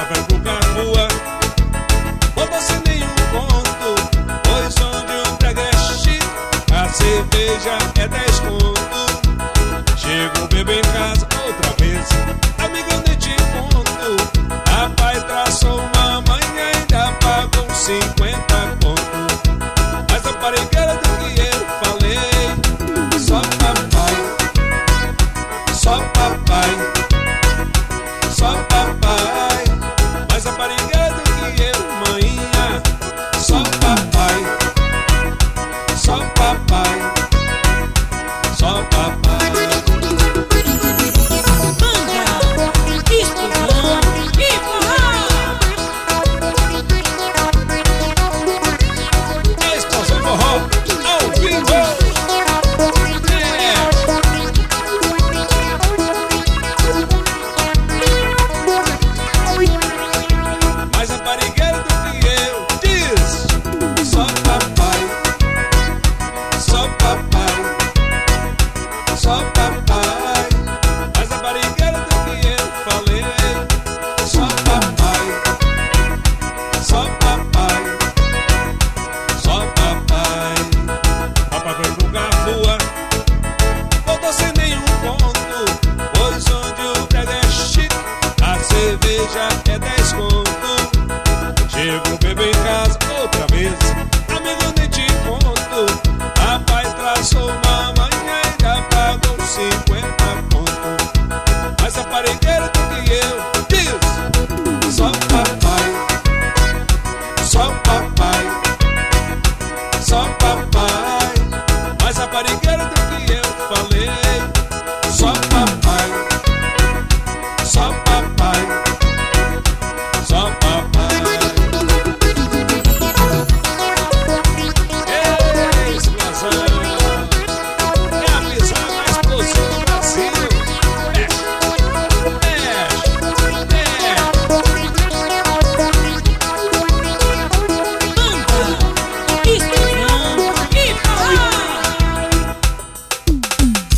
Papai vai jogar rua, volta sem nenhum conto, pois onde o brega é chique, a cerveja é 10 conto. Chega o bebê em casa outra vez, amigo, nem te conto. Papai traçou uma mãe e ainda pagou 50 conto. Mas a parigueira do que eu falei, só papai, só papai, só papai. Mas a parigueira do que eu, maninha, só papai, só papai, só papai. Cerveja é